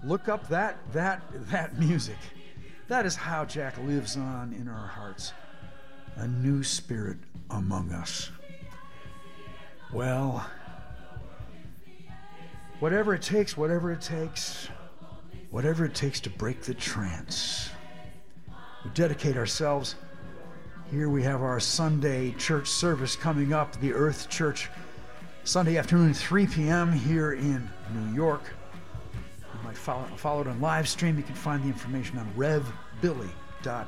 Look up that music. That is how Jack lives on in our hearts. A new spirit among us. Well, whatever it takes to break the trance. We dedicate ourselves. Here we have our Sunday church service coming up, the Earth Church, Sunday afternoon, 3 p.m. here in New York. You might follow it on live stream. You can find the information on revbilly.com.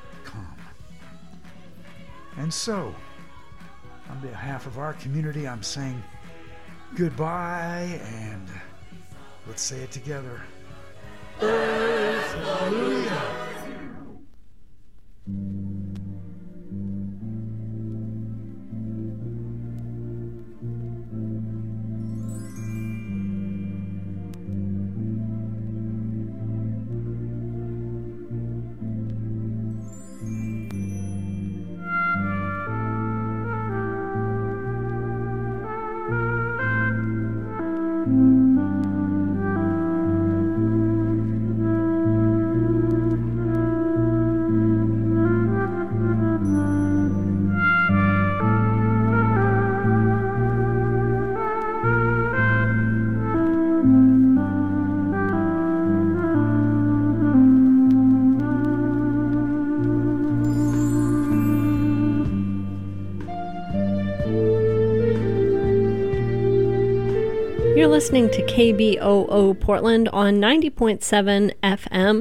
And so, on behalf of our community, I'm saying goodbye, and let's say it together. Earth, hallelujah. Listening to KBOO Portland on 90.7 FM,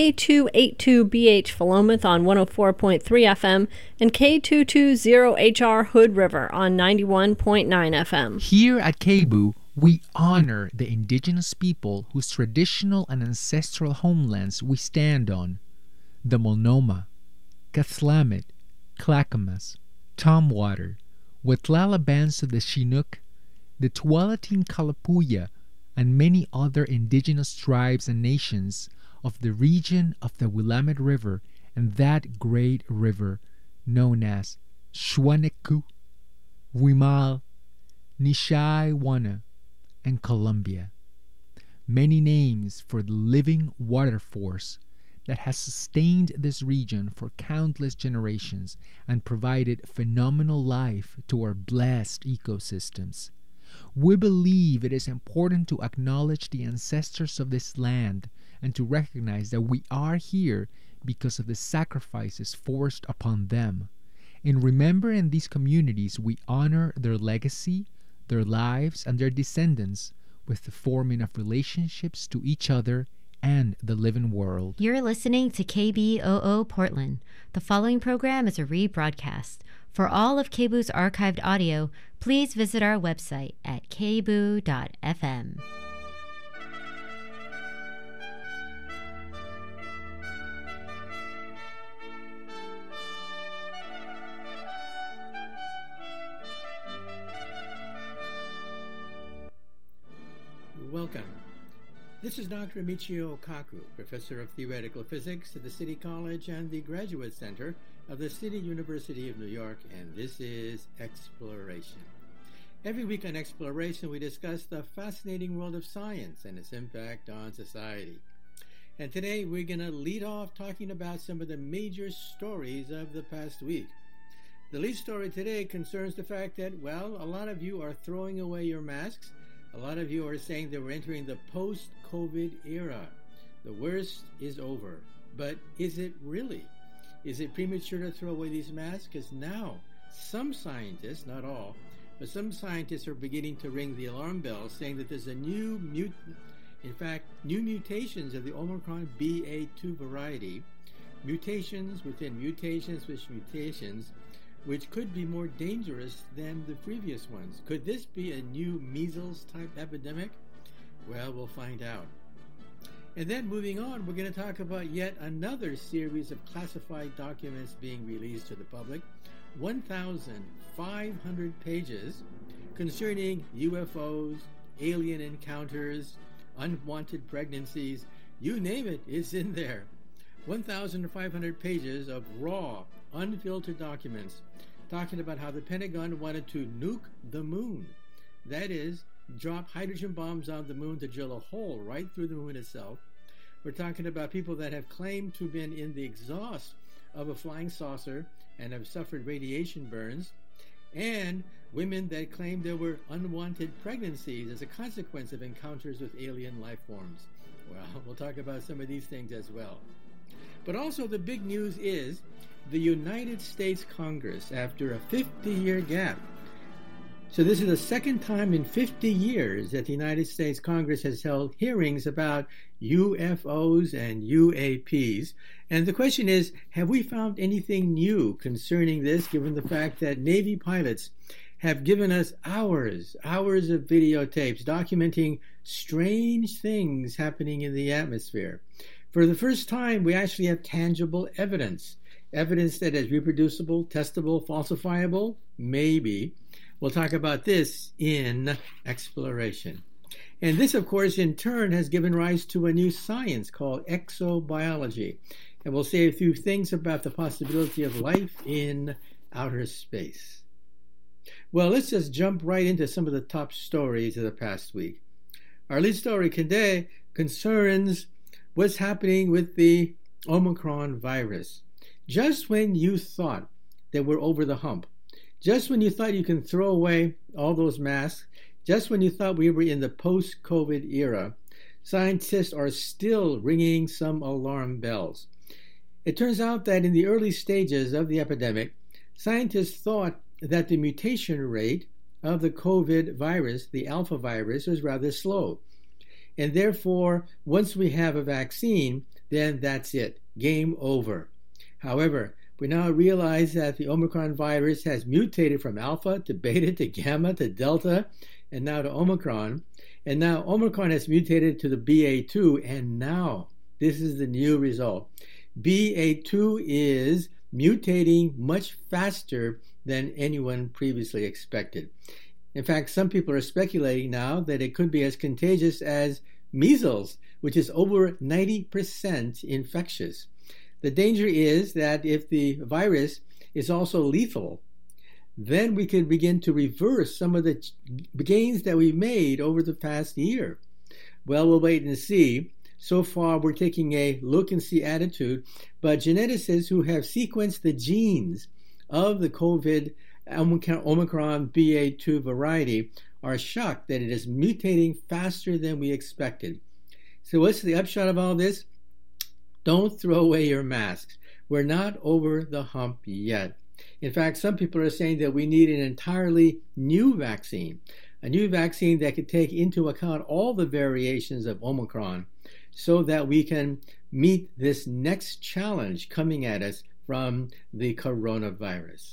K282BH Philomath on 104.3 FM, and K220HR Hood River on 91.9 FM. Here at KBOO, we honor the indigenous people whose traditional and ancestral homelands we stand on. The Multnomah, Cathlamet, Clackamas, Tumwater, Witlala bands of the Chinook, the Tualatin Kalapuya, and many other indigenous tribes and nations of the region of the Willamette River and that great river known as Shuaneku, Wimal, Nishaiwana, and Columbia. Many names for the living water force that has sustained this region for countless generations and provided phenomenal life to our blessed ecosystems. We believe it is important to acknowledge the ancestors of this land and to recognize that we are here because of the sacrifices forced upon them. In remembering these communities, we honor their legacy, their lives, and their descendants with the forming of relationships to each other and the living world. You're listening to KBOO Portland. The following program is a rebroadcast. For all of KBOO's archived audio, please visit our website at kboo.fm. Welcome. This is Dr. Michio Kaku, Professor of Theoretical Physics at the City College and the Graduate Center of the City University of New York, and this is Exploration. Every week on Exploration, we discuss the fascinating world of science and its impact on society. And today, we're going to lead off talking about some of the major stories of the past week. The lead story today concerns the fact that, well, a lot of you are throwing away your masks. A lot of you are saying that we're entering the post-COVID era. The worst is over. But is it really? Is it premature to throw away these masks? Because now, some scientists, not all, but some scientists are beginning to ring the alarm bell, saying that there's a new mutations of the Omicron BA2 variety, mutations within mutations, which could be more dangerous than the previous ones. Could this be a new measles-type epidemic? Well, we'll find out. And then moving on, we're going to talk about yet another series of classified documents being released to the public, 1,500 pages concerning UFOs, alien encounters, unwanted pregnancies, you name it, it's in there. 1,500 pages of raw, unfiltered documents talking about how the Pentagon wanted to nuke the moon. That is, drop hydrogen bombs on the moon to drill a hole right through the moon itself. We're talking about people that have claimed to have been in the exhaust of a flying saucer and have suffered radiation burns, and women that claim there were unwanted pregnancies as a consequence of encounters with alien life forms. Well, we'll talk about some of these things as well. But also the big news is the United States Congress, after a 50-year gap. So this is the second time in 50 years that the United States Congress has held hearings about UFOs and UAPs. And the question is, have we found anything new concerning this, given the fact that Navy pilots have given us hours of videotapes documenting strange things happening in the atmosphere? For the first time, we actually have tangible evidence that is reproducible, testable, falsifiable? Maybe. We'll talk about this in Exploration. And this, of course, in turn has given rise to a new science called exobiology. And we'll say a few things about the possibility of life in outer space. Well, let's just jump right into some of the top stories of the past week. Our lead story today concerns what's happening with the Omicron virus. Just when you thought that we're over the hump, just when you thought you can throw away all those masks, just when you thought we were in the post-COVID era, scientists are still ringing some alarm bells. It turns out that in the early stages of the epidemic, scientists thought that the mutation rate of the COVID virus, the alpha virus, was rather slow. And therefore, once we have a vaccine, then that's it, game over. However, we now realize that the Omicron virus has mutated from alpha to beta to gamma to delta and now to Omicron. And now Omicron has mutated to the BA2, and now this is the new result. BA2 is mutating much faster than anyone previously expected. In fact, some people are speculating now that it could be as contagious as measles, which is over 90% infectious. The danger is that if the virus is also lethal, then we can begin to reverse some of the gains that we made over the past year. Well, we'll wait and see. So far, we're taking a look-and-see attitude, but geneticists who have sequenced the genes of the COVID Omicron BA2 variety are shocked that it is mutating faster than we expected. So what's the upshot of all this? Don't throw away your masks. We're not over the hump yet. In fact, some people are saying that we need an entirely new vaccine, a new vaccine that could take into account all the variations of Omicron so that we can meet this next challenge coming at us from the coronavirus.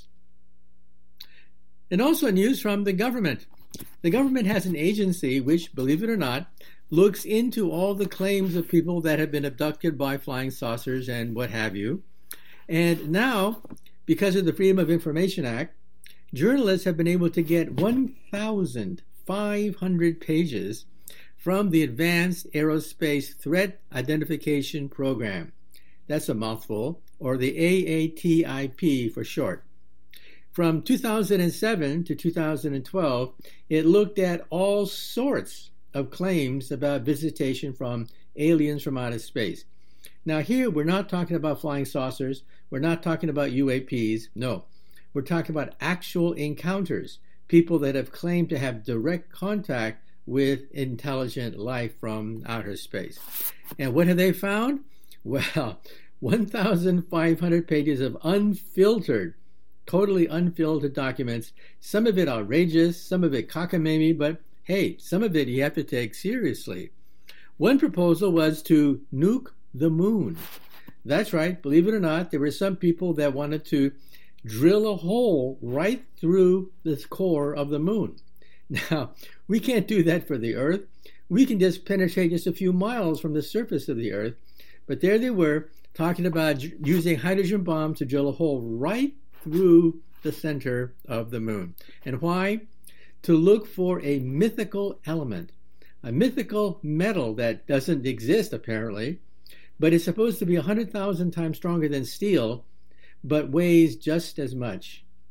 And also news from the government. The government has an agency which, believe it or not, looks into all the claims of people that have been abducted by flying saucers and what have you. And now, because of the Freedom of Information Act, journalists have been able to get 1,500 pages from the Advanced Aerospace Threat Identification Program. That's a mouthful, or the AATIP for short. From 2007 to 2012, it looked at all sorts of claims about visitation from aliens from outer space. Now here, we're not talking about flying saucers. We're not talking about UAPs. No, we're talking about actual encounters, people that have claimed to have direct contact with intelligent life from outer space. And what have they found? Well, 1,500 pages of unfiltered, totally unfiltered documents, some of it outrageous, some of it cockamamie, but hey, some of it you have to take seriously. One proposal was to nuke the moon. That's right, believe it or not, there were some people that wanted to drill a hole right through the core of the moon. Now, we can't do that for the Earth. We can just penetrate just a few miles from the surface of the Earth. But there they were, talking about using hydrogen bombs to drill a hole right through the center of the moon. And why? To look for a mythical element, a mythical metal that doesn't exist apparently, but is supposed to be 100,000 times stronger than steel, but weighs just as much.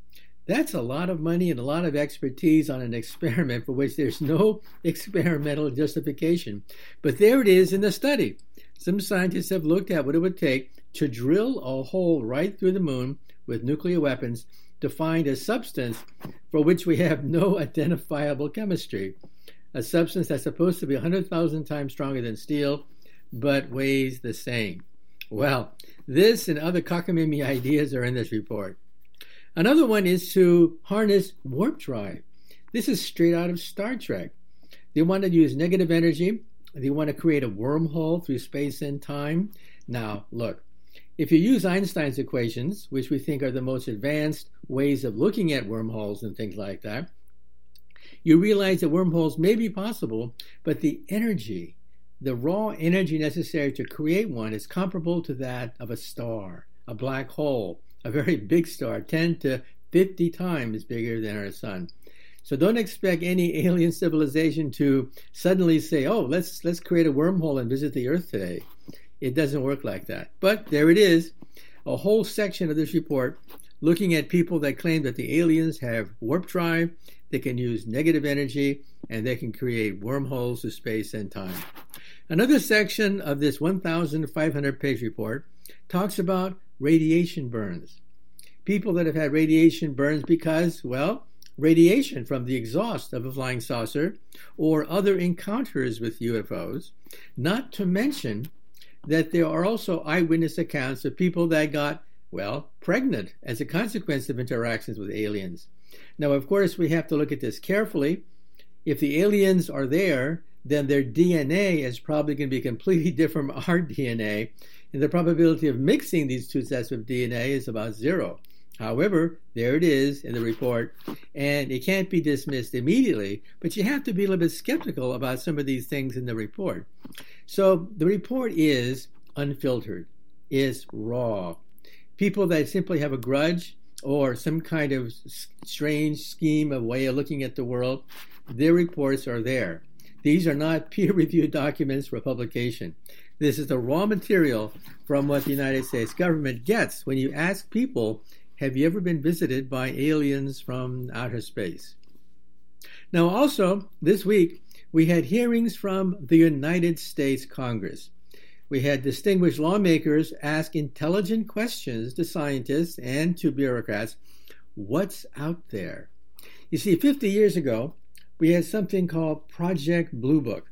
That's a lot of money and a lot of expertise on an experiment for which there's no experimental justification. But there it is in the study. Some scientists have looked at what it would take to drill a hole right through the moon with nuclear weapons to find a substance for which we have no identifiable chemistry. A substance that's supposed to be 100,000 times stronger than steel, but weighs the same. Well, this and other cockamamie ideas are in this report. Another one is to harness warp drive. This is straight out of Star Trek. They want to use negative energy. They want to create a wormhole through space and time. Now, look, if you use Einstein's equations, which we think are the most advanced ways of looking at wormholes and things like that, you realize that wormholes may be possible, but the energy, the raw energy necessary to create one is comparable to that of a star, a black hole, a very big star, 10 to 50 times bigger than our sun. So don't expect any alien civilization to suddenly say, oh, let's create a wormhole and visit the Earth today. It doesn't work like that. But there it is, a whole section of this report looking at people that claim that the aliens have warp drive, they can use negative energy, and they can create wormholes to space and time. Another section of this 1,500-page report talks about radiation burns. People that have had radiation burns because, well, radiation from the exhaust of a flying saucer or other encounters with UFOs, not to mention that there are also eyewitness accounts of people that got, well, pregnant as a consequence of interactions with aliens. Now, of course, we have to look at this carefully. If the aliens are there, then their DNA is probably going to be completely different from our DNA, and the probability of mixing these two sets of DNA is about zero. However, there it is in the report, and it can't be dismissed immediately, but you have to be a little bit skeptical about some of these things in the report. So the report is unfiltered, is raw. People that simply have a grudge or some kind of strange scheme of way of looking at the world, their reports are there. These are not peer-reviewed documents for publication. This is the raw material from what the United States government gets when you ask people, have you ever been visited by aliens from outer space? Now also, this week, we had hearings from the United States Congress. We had distinguished lawmakers ask intelligent questions to scientists and to bureaucrats. What's out there? You see, 50 years ago, we had something called Project Blue Book.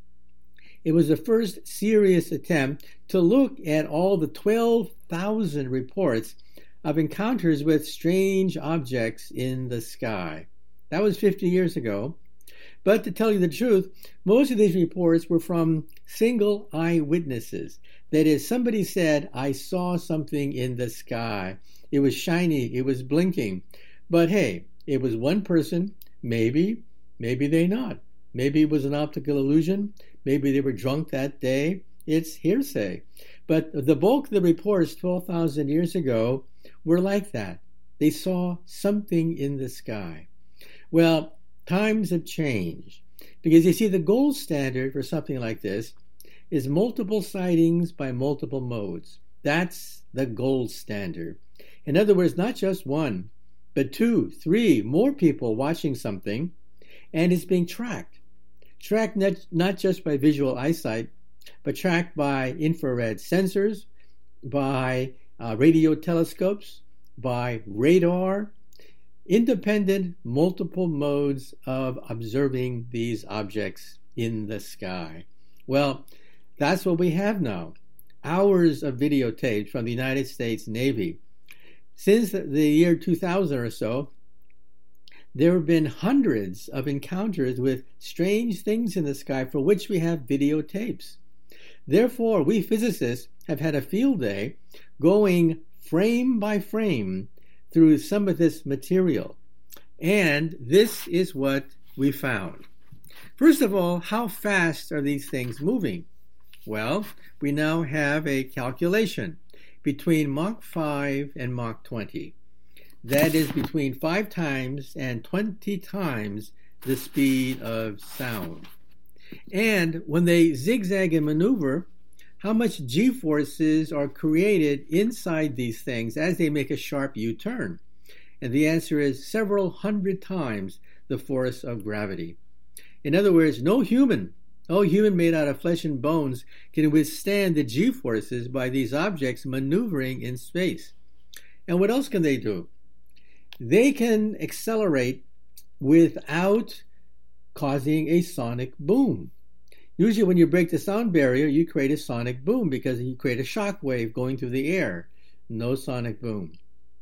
It was the first serious attempt to look at all the 12,000 reports of encounters with strange objects in the sky. That was 50 years ago. But to tell you the truth, most of these reports were from single eyewitnesses. That is, somebody said, I saw something in the sky. It was shiny, it was blinking. But hey, it was one person, maybe they not. Maybe it was an optical illusion. Maybe they were drunk that day. It's hearsay. But the bulk of the reports 12,000 years ago were like that. They saw something in the sky. Well, times have changed because you see the gold standard for something like this is multiple sightings by multiple modes. That's the gold standard. In other words, not just one, but 2, 3 more people watching something, and it's being tracked. Tracked not just by visual eyesight, but tracked by infrared sensors, by radio telescopes, by radar, independent multiple modes of observing these objects in the sky. Well, that's what we have now. Hours of videotapes from the United States Navy. Since the year 2000 or so, there have been hundreds of encounters with strange things in the sky for which we have videotapes. Therefore, we physicists have had a field day going frame by frame through some of this material. And this is what we found. First of all, how fast are these things moving? Well, we now have a calculation between Mach 5 and Mach 20. That is between 5 times and 20 times the speed of sound. And when they zigzag and maneuver, how much g-forces are created inside these things as they make a sharp U-turn. And the answer is several hundred times the force of gravity. In other words, no human made out of flesh and bones can withstand the G-forces by these objects maneuvering in space. And what else can they do? They can accelerate without causing a sonic boom. Usually when you break the sound barrier, you create a sonic boom because you create a shock wave going through the air. No sonic boom.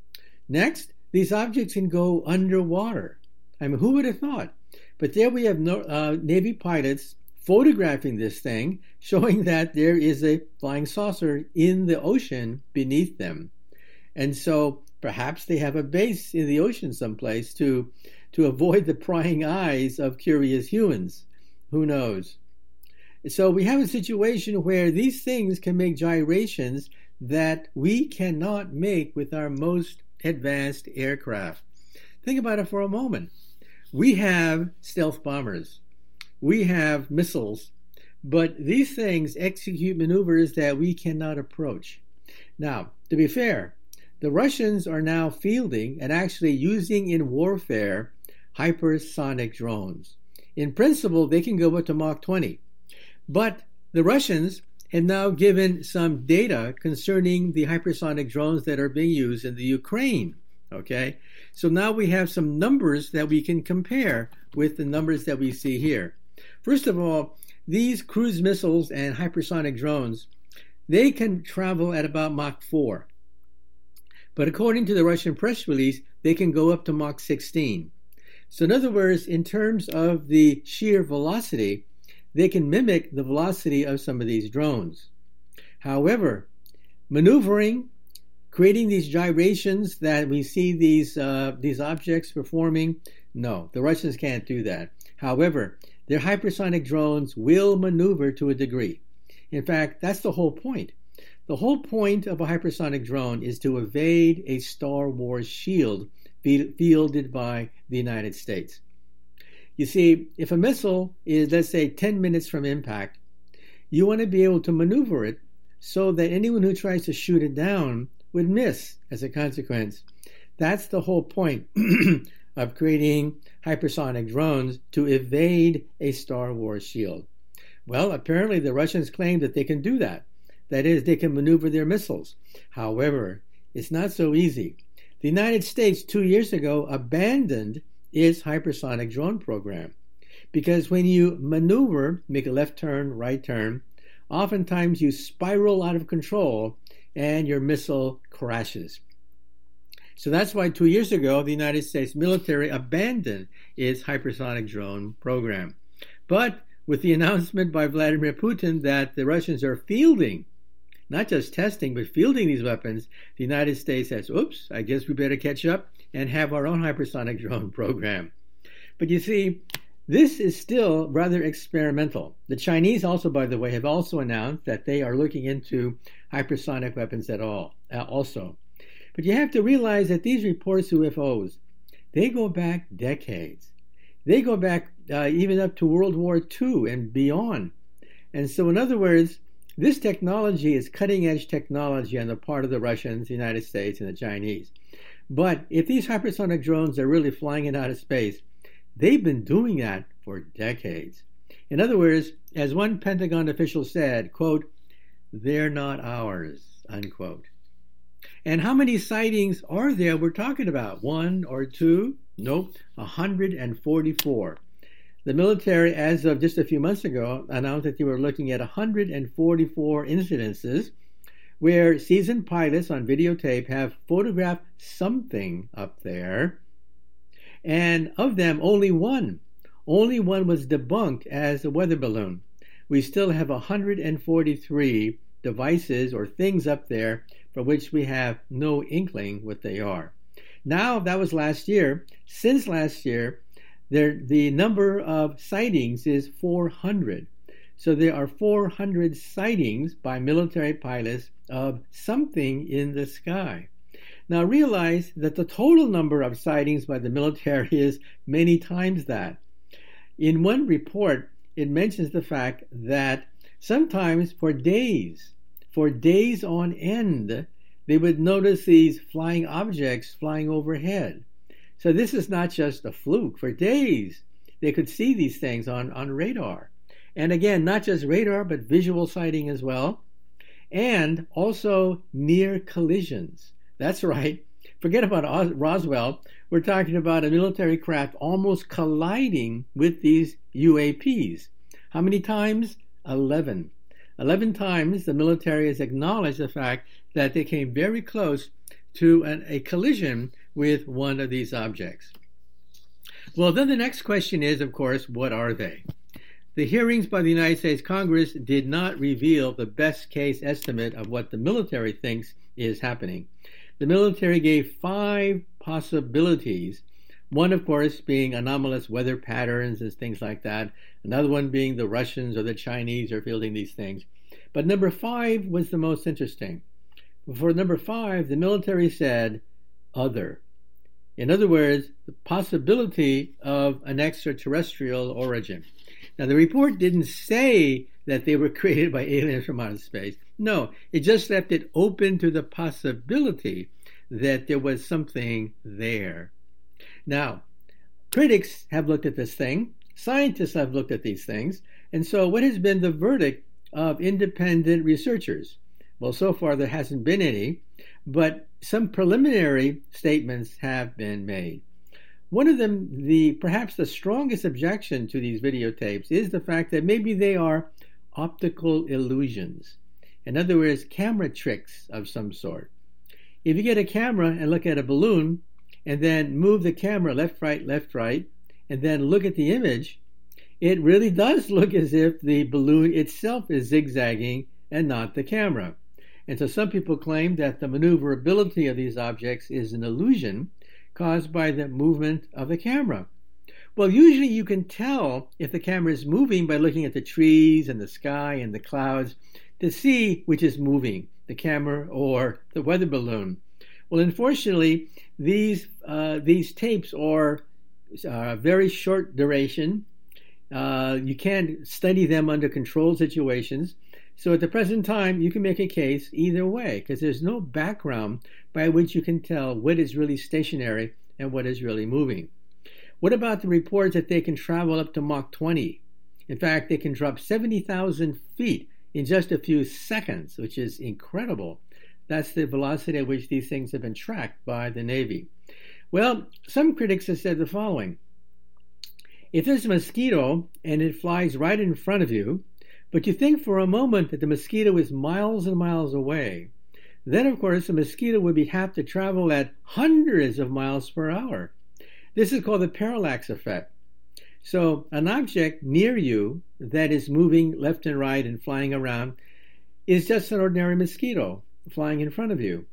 Next, these objects can go underwater. I mean, who would have thought? But there we have Navy pilots photographing this thing, showing that there is a flying saucer in the ocean beneath them. And so perhaps they have a base in the ocean someplace to avoid the prying eyes of curious humans. Who knows? So we have a situation where these things can make gyrations that we cannot make with our most advanced aircraft. Think about it for a moment. We have stealth bombers. We have missiles, but these things execute maneuvers that we cannot approach. Now, to be fair, the Russians are now fielding and actually using in warfare hypersonic drones. In principle, they can go up to Mach 20, but the Russians have now given some data concerning the hypersonic drones that are being used in the Ukraine. Okay, so now we have some numbers that we can compare with the numbers that we see here. First of all, these cruise missiles and hypersonic drones, they can travel at about Mach 4. But according to the Russian press release, they can go up to Mach 16. So in other words, in terms of the sheer velocity, they can mimic the velocity of some of these drones. However, maneuvering, creating these gyrations that we see these objects performing, no, the Russians can't do that. However, their hypersonic drones will maneuver to a degree. In fact, that's the whole point. The whole point of a hypersonic drone is to evade a Star Wars shield fielded by the United States. You see, if a missile is, let's say, 10 minutes from impact, you want to be able to maneuver it so that anyone who tries to shoot it down would miss as a consequence. That's the whole point of creating hypersonic drones, to evade a Star Wars shield. Well, apparently the Russians claim that they can do that. That is, they can maneuver their missiles. However, it's not so easy. The United States 2 years ago abandoned its hypersonic drone program because when you maneuver, make a left turn, right turn, oftentimes you spiral out of control and your missile crashes. So that's why 2 years ago, the United States military abandoned its hypersonic drone program. But with the announcement by Vladimir Putin that the Russians are fielding, not just testing, but fielding these weapons, the United States says, oops, I guess we better catch up and have our own hypersonic drone program. But you see, this is still rather experimental. The Chinese also, by the way, have also announced that they are looking into hypersonic weapons also. But you have to realize that these reports of UFOs, they go back decades. They go back even up to World War II and beyond. And so in other words, this technology is cutting-edge technology on the part of the Russians, the United States, and the Chinese. But if these hypersonic drones are really flying in outer space, they've been doing that for decades. In other words, as one Pentagon official said, quote, they're not ours, unquote. And how many sightings are there we're talking about? 1 or 2? Nope, 144. The military, as of just a few months ago, announced that they were looking at 144 incidences where seasoned pilots on videotape have photographed something up there. And of them, only one was debunked as a weather balloon. We still have 143 devices or things up there for which we have no inkling what they are. Now, that was last year. Since last year, the number of sightings is 400. So there are 400 sightings by military pilots of something in the sky. Now realize that the total number of sightings by the military is many times that. In one report, it mentions the fact that sometimes for days on end, they would notice these flying objects flying overhead. So this is not just a fluke. For days, they could see these things on radar. And again, not just radar, but visual sighting as well. And also near collisions. That's right. Forget about Roswell. We're talking about a military craft almost colliding with these UAPs. How many times? 11. 11 times the military has acknowledged the fact that they came very close to a collision with one of these objects. Well, then the next question is, of course, what are they? The hearings by the United States Congress did not reveal the best case estimate of what the military thinks is happening. The military gave 5 possibilities, one, of course, being anomalous weather patterns and things like that, another one being the Russians or the Chinese are fielding these things. But number 5 was the most interesting. For number 5, the military said, other. In other words, the possibility of an extraterrestrial origin. Now, the report didn't say that they were created by aliens from outer space. No, it just left it open to the possibility that there was something there. Now, critics have looked at this thing. Scientists have looked at these things. And so what has been the verdict of independent researchers? Well, so far there hasn't been any, but some preliminary statements have been made. One of them, perhaps the strongest objection to these videotapes, is the fact that maybe they are optical illusions. In other words, camera tricks of some sort. If you get a camera and look at a balloon, and then move the camera left, right, and then look at the image, it really does look as if the balloon itself is zigzagging and not the camera. And so some people claim that the maneuverability of these objects is an illusion caused by the movement of the camera. Well, usually you can tell if the camera is moving by looking at the trees and the sky and the clouds to see which is moving, the camera or the weather balloon. Well, unfortunately, these tapes are very short duration. You can't study them under controlled situations. So at the present time, you can make a case either way because there's no background by which you can tell what is really stationary and what is really moving. What about the reports that they can travel up to Mach 20? In fact, they can drop 70,000 feet in just a few seconds, which is incredible. That's the velocity at which these things have been tracked by the Navy. Well, some critics have said the following. If there's a mosquito and it flies right in front of you, but you think for a moment that the mosquito is miles and miles away, then of course the mosquito would have to travel at hundreds of miles per hour. This is called the parallax effect. So an object near you that is moving left and right and flying around is just an ordinary mosquito flying in front of you.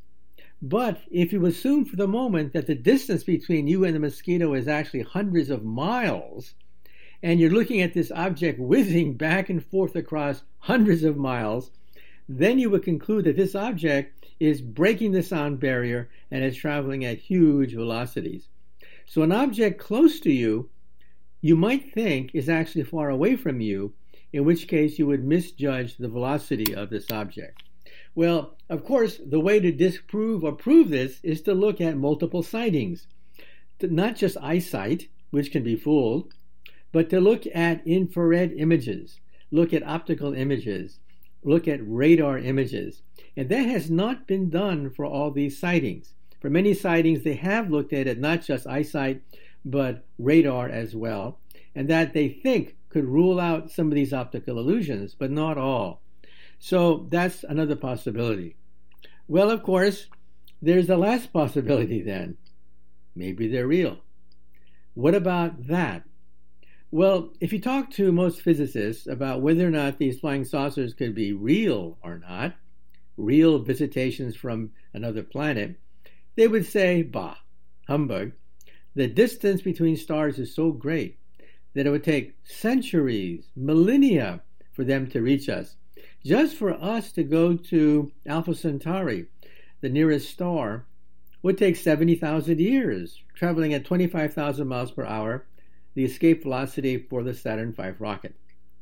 But if you assume for the moment that the distance between you and the mosquito is actually hundreds of miles, and you're looking at this object whizzing back and forth across hundreds of miles, then you would conclude that this object is breaking the sound barrier and is traveling at huge velocities. So an object close to you, you might think is actually far away from you, in which case you would misjudge the velocity of this object. Well, of course, the way to disprove or prove this is to look at multiple sightings. Not just eyesight, which can be fooled, but to look at infrared images, look at optical images, look at radar images. And that has not been done for all these sightings. For many sightings, they have looked at it not just eyesight, but radar as well, and that they think could rule out some of these optical illusions, but not all. So that's another possibility. Well, of course, there's the last possibility then. Maybe they're real. What about that? Well, if you talk to most physicists about whether or not these flying saucers could be real or not, real visitations from another planet, they would say, bah, humbug. The distance between stars is so great that it would take centuries, millennia for them to reach us. Just for us to go to Alpha Centauri, the nearest star, would take 70,000 years, traveling at 25,000 miles per hour, the escape velocity for the Saturn V rocket.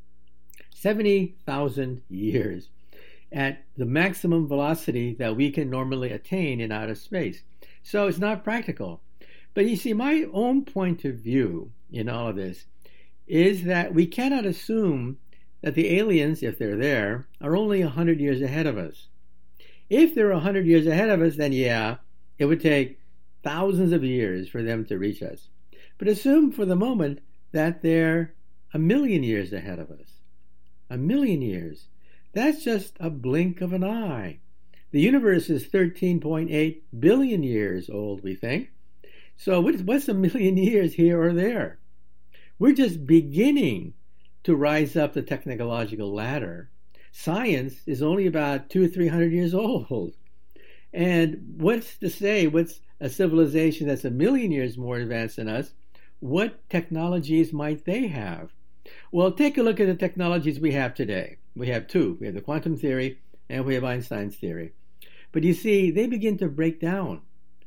70,000 years at the maximum velocity that we can normally attain in outer space. So it's not practical. But you see, my own point of view in all of this is that we cannot assume that the aliens, if they're there, are only 100 years ahead of us. If they're 100 years ahead of us, then yeah, it would take thousands of years for them to reach us. But assume for the moment that they're 1,000,000 years ahead of us. 1,000,000 years. That's just a blink of an eye. The universe is 13.8 billion years old, we think. So what's 1,000,000 years here or there? We're just beginning to rise up the technological ladder. Science is only about 200 or 300 years old. And what's to say, what's a civilization that's 1,000,000 years more advanced than us, what technologies might they have? Well, take a look at the technologies we have today. We have two. We have the quantum theory and we have Einstein's theory. But you see, they begin to break down.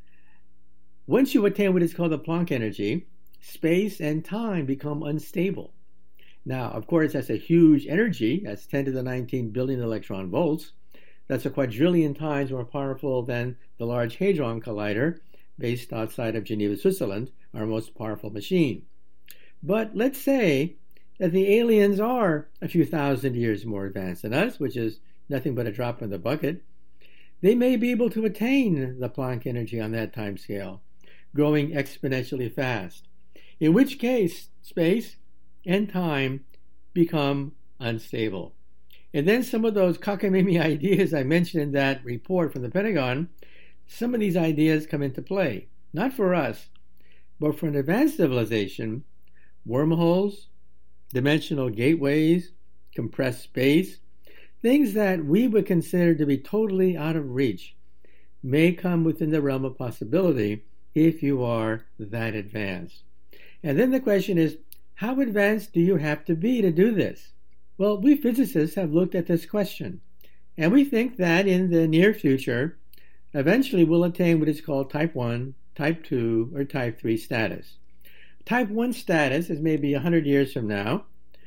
Once you attain what is called the Planck energy, space and time become unstable. Now, of course, that's a huge energy. That's 10 to the 19 billion electron volts. That's a quadrillion times more powerful than the Large Hadron Collider, based outside of Geneva, Switzerland, our most powerful machine. But let's say that the aliens are a few thousand years more advanced than us, which is nothing but a drop in the bucket. They may be able to attain the Planck energy on that time scale, growing exponentially fast, in which case space and time become unstable. And then some of those cockamamie ideas I mentioned in that report from the Pentagon, some of these ideas come into play, not for us, but for an advanced civilization. Wormholes, dimensional gateways, compressed space, things that we would consider to be totally out of reach, may come within the realm of possibility if you are that advanced. And then the question is, how advanced do you have to be to do this? Well, we physicists have looked at this question, and we think that in the near future, eventually we'll attain what is called type 1, type 2, or type 3 status. Type 1 status is maybe 100 years from now,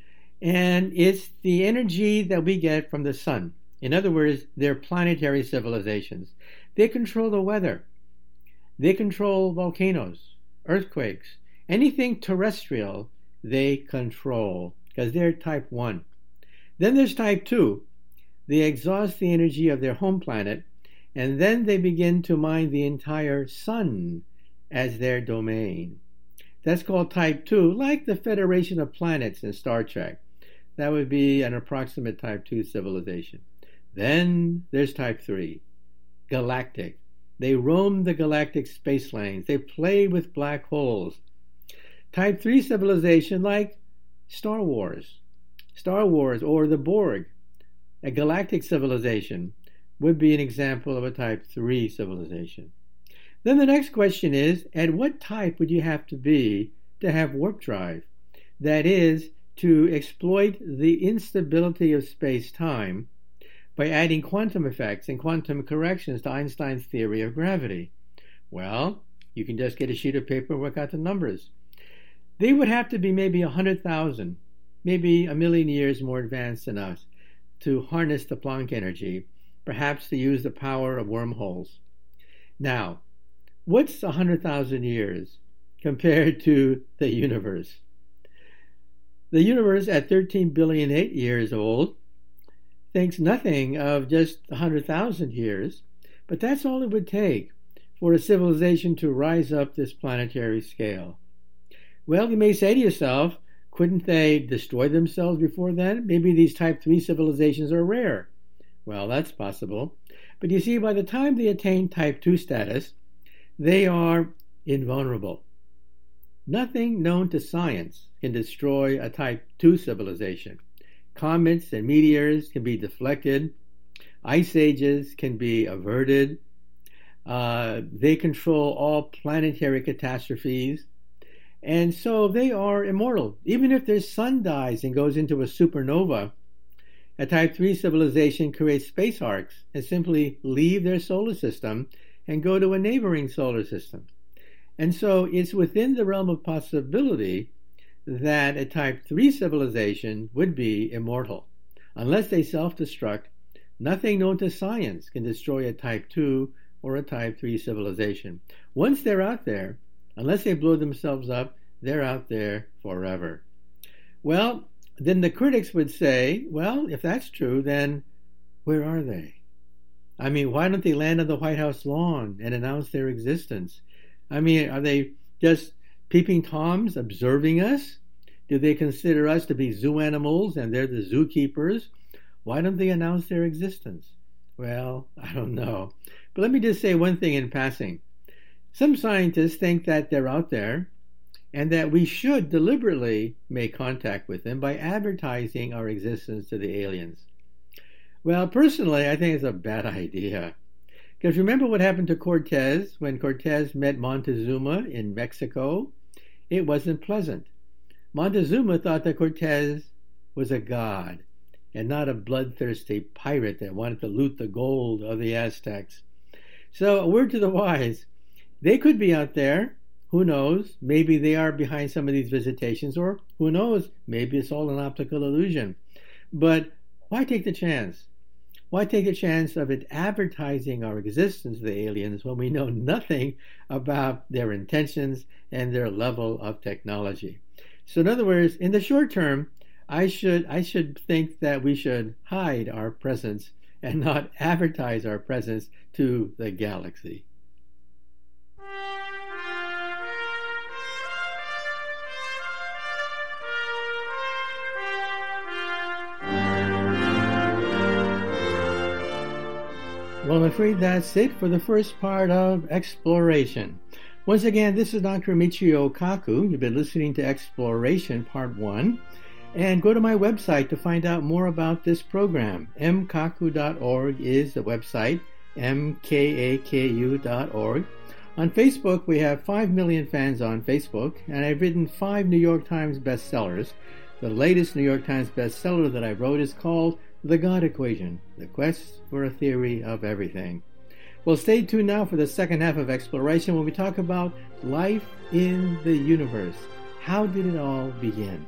and it's the energy that we get from the sun. In other words, they're planetary civilizations. They control the weather. They control volcanoes, earthquakes, anything terrestrial they control, because they're type 1. Then there's type 2. They exhaust the energy of their home planet, and then they begin to mine the entire sun as their domain. That's called type 2, like the Federation of Planets in Star Trek. That would be an approximate type 2 civilization. Then there's type 3, galactic. They roam the galactic space lanes. They play with black holes. Type 3 civilization like Star Wars or the Borg, a galactic civilization, would be an example of a type 3 civilization. Then the next question is, at what type would you have to be to have warp drive? That is, to exploit the instability of space-time by adding quantum effects and quantum corrections to Einstein's theory of gravity. Well, you can just get a sheet of paper and work out the numbers. They would have to be maybe 100,000, maybe 1,000,000 years more advanced than us to harness the Planck energy, perhaps to use the power of wormholes. Now, what's 100,000 years compared to the universe? The universe at 13 billion 8 years old thinks nothing of just 100,000 years, but that's all it would take for a civilization to rise up this planetary scale. Well, you may say to yourself, couldn't they destroy themselves before then? Maybe these type 3 civilizations are rare. Well, that's possible. But you see, by the time they attain type 2 status, they are invulnerable. Nothing known to science can destroy a type 2 civilization. Comets and meteors can be deflected. Ice ages can be averted. They control all planetary catastrophes. And so they are immortal. Even if their sun dies and goes into a supernova, a type 3 civilization creates space arcs and simply leave their solar system and go to a neighboring solar system. And so it's within the realm of possibility that a type 3 civilization would be immortal. Unless they self-destruct, nothing known to science can destroy a type 2 or a type 3 civilization. Once they're out there, Unless they blow themselves up, they're out there forever. Well, then the critics would say, well, if that's true, then where are they? I mean, why don't they land on the White House lawn and announce their existence? I mean, are they just peeping Toms observing us? Do they consider us to be zoo animals and they're the zookeepers? Why don't they announce their existence? Well, I don't know. But let me just say one thing in passing. Some scientists think that they're out there and that we should deliberately make contact with them by advertising our existence to the aliens. Well, personally, I think it's a bad idea. Because remember what happened to Cortez when Cortez met Montezuma in Mexico? It wasn't pleasant. Montezuma thought that Cortez was a god and not a bloodthirsty pirate that wanted to loot the gold of the Aztecs. So, a word to the wise. They could be out there. Who knows? Maybe they are behind some of these visitations, or who knows? Maybe it's all an optical illusion. But why take the chance? Why take a chance of it advertising our existence to the aliens when we know nothing about their intentions and their level of technology? So in other words, in the short term, I should think that we should hide our presence and not advertise our presence to the galaxy. Well, I'm afraid that's it for the first part of Exploration. Once again, this is Dr. Michio Kaku. You've been listening to Exploration Part 1. And go to my website to find out more about this program. mkaku.org is the website, mkaku.org. On Facebook, we have 5 million fans on Facebook, and I've written 5 New York Times bestsellers. The latest New York Times bestseller that I wrote is called The God Equation, The Quest for a Theory of Everything. Well, stay tuned now for the second half of Exploration when we talk about life in the universe. How did it all begin?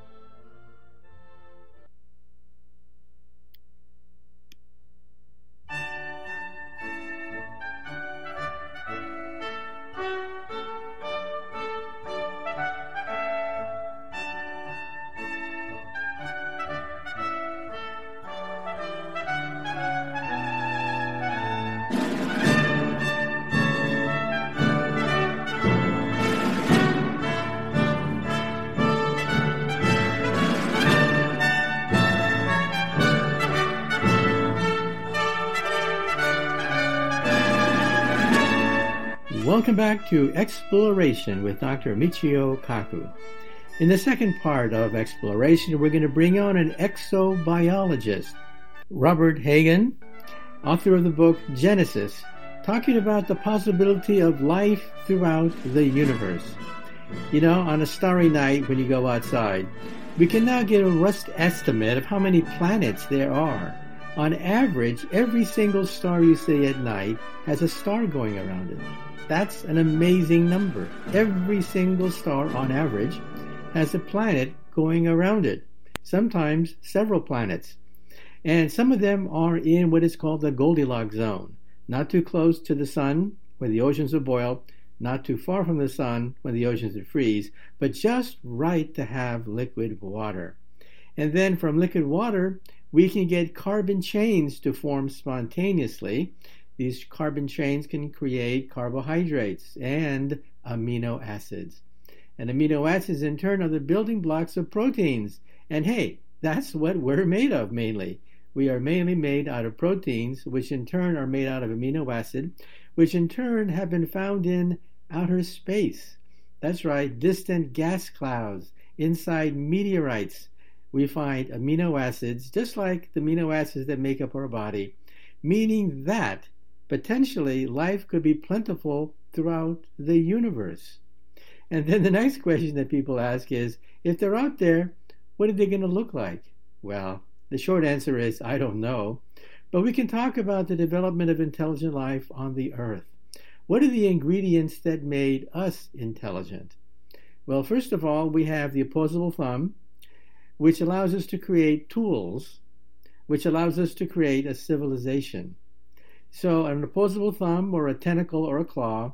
Welcome back to Exploration with Dr. Michio Kaku. In the second part of Exploration, we're going to bring on an exobiologist, Robert Hagen, author of the book Genesis, talking about the possibility of life throughout the universe. You know, on a starry night when you go outside, we can now get a rough estimate of how many planets there are. On average, every single star you see at night has a star going around it. That's an amazing number. Every single star, on average, has a planet going around it, sometimes several planets. And some of them are in what is called the Goldilocks zone, not too close to the sun where the oceans will boil, not too far from the sun when the oceans would freeze, but just right to have liquid water. And then from liquid water, we can get carbon chains to form spontaneously. These carbon chains can create carbohydrates and amino acids. And amino acids, in turn, are the building blocks of proteins. And hey, that's what we're made of mainly. We are mainly made out of proteins, which in turn are made out of amino acid, which in turn have been found in outer space. That's right, distant gas clouds, inside meteorites. We find amino acids, just like the amino acids that make up our body, meaning that potentially life could be plentiful throughout the universe. And then the next question that people ask is, if they're out there, what are they going to look like? Well, the short answer is, I don't know. But we can talk about the development of intelligent life on the Earth. What are the ingredients that made us intelligent? Well, first of all, we have the opposable thumb, which allows us to create tools, which allows us to create a civilization. So an opposable thumb or a tentacle or a claw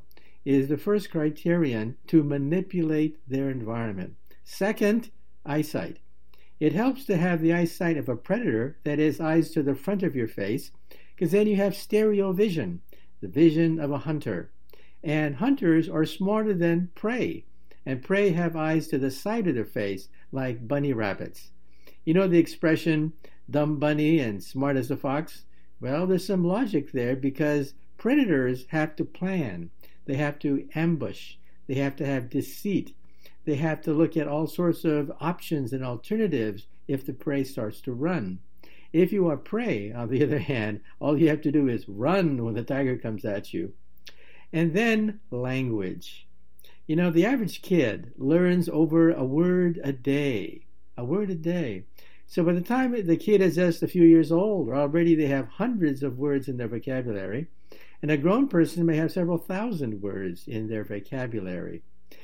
is the first criterion to manipulate their environment. Second, eyesight. It helps to have the eyesight of a predator, that is, eyes to the front of your face, because then you have stereo vision, the vision of a hunter. And hunters are smarter than prey, and prey have eyes to the side of their face, like bunny rabbits. You know the expression, dumb bunny and smart as a fox? Well, there's some logic there, because predators have to plan. They have to ambush. They have to have deceit. They have to look at all sorts of options and alternatives if the prey starts to run. If you are prey, on the other hand, all you have to do is run when the tiger comes at you. And then language. You know, the average kid learns over a word a day. A word a day. So by the time the kid is just a few years old, already they have hundreds of words in their vocabulary. And a grown person may have several thousand words in their vocabulary.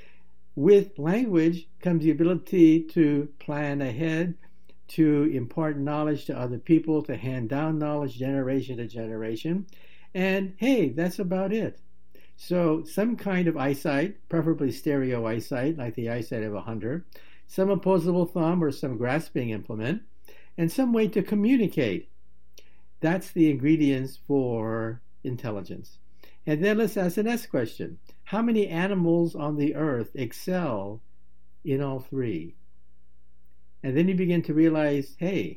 With language comes the ability to plan ahead, to impart knowledge to other people, to hand down knowledge generation to generation. And hey, that's about it. So some kind of eyesight, preferably stereo eyesight, like the eyesight of a hunter, some opposable thumb or some grasping implement, and some way to communicate. That's the ingredients for intelligence. And then let's ask the next question. How many animals on the earth excel in all three? And then you begin to realize, hey,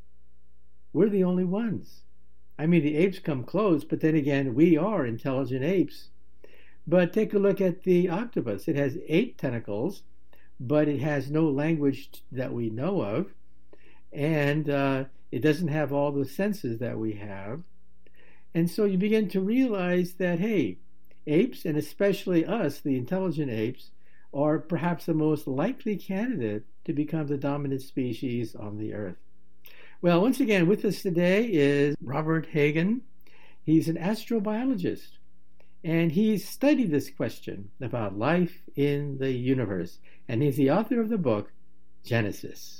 we're the only ones. I mean, the apes come close, but then again, we are intelligent apes. But take a look at the octopus. It has 8 tentacles, but it has no language that we know of, and it doesn't have all the senses that we have. And so you begin to realize that, hey, apes, and especially us, the intelligent apes, are perhaps the most likely candidate to become the dominant species on the earth. Well, once again, with us today is Robert Hagen. He's an astrobiologist, and he's studied this question about life in the universe, and he's the author of the book, Genesis.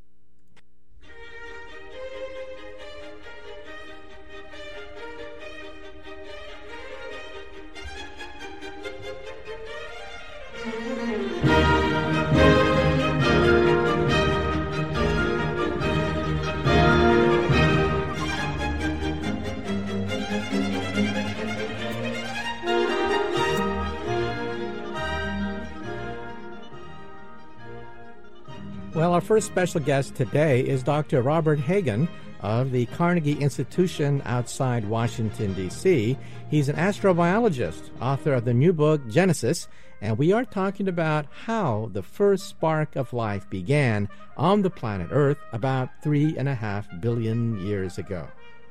Well, our first special guest today is Dr. Robert Hagen of the Carnegie Institution outside Washington, D.C. He's an astrobiologist, author of the new book, Genesis, and we are talking about how the first spark of life began on the planet Earth about 3.5 billion years ago.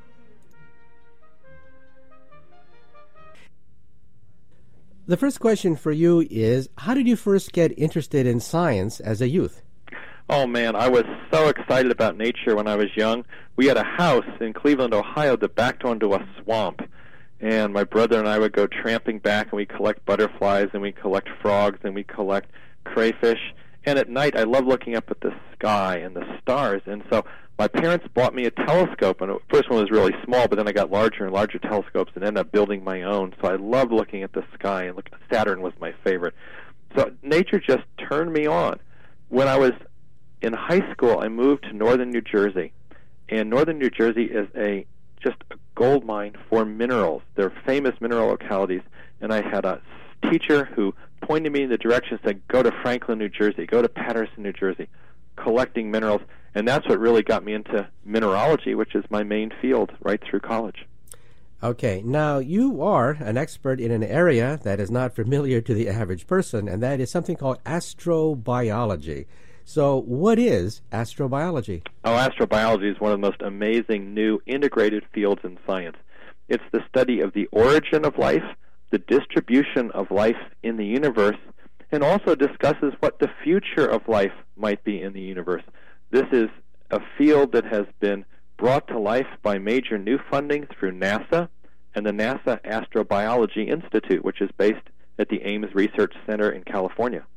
The first question for you is, how did you first get interested in science as a youth? Oh, man, I was so excited about nature when I was young. We had a house in Cleveland, Ohio that backed onto a swamp. And my brother and I would go tramping back, and we'd collect butterflies, and we'd collect frogs, and we'd collect crayfish. And at night, I loved looking up at the sky and the stars. And so my parents bought me a telescope. And the first one was really small, but then I got larger and larger telescopes and ended up building my own. So I loved looking at the sky, and Saturn was my favorite. So nature just turned me on. When I was in high school, I moved to northern New Jersey, and northern New Jersey is just a gold mine for minerals. They're famous mineral localities, and I had a teacher who pointed me in the direction, said, go to Franklin, New Jersey, go to Patterson, New Jersey, collecting minerals, and that's what really got me into mineralogy, which is my main field right through college. Okay, now you are an expert in an area that is not familiar to the average person, and that is something called astrobiology. So what is astrobiology? Oh, astrobiology is one of the most amazing new integrated fields in science. It's the study of the origin of life, the distribution of life in the universe, and also discusses what the future of life might be in the universe. This is a field that has been brought to life by major new funding through NASA and the NASA Astrobiology Institute, which is based at the Ames Research Center in California.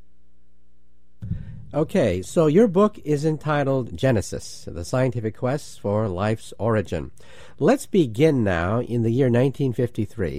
Okay, so your book is entitled Genesis, The Scientific Quest for Life's Origin. Let's begin now in the year 1953.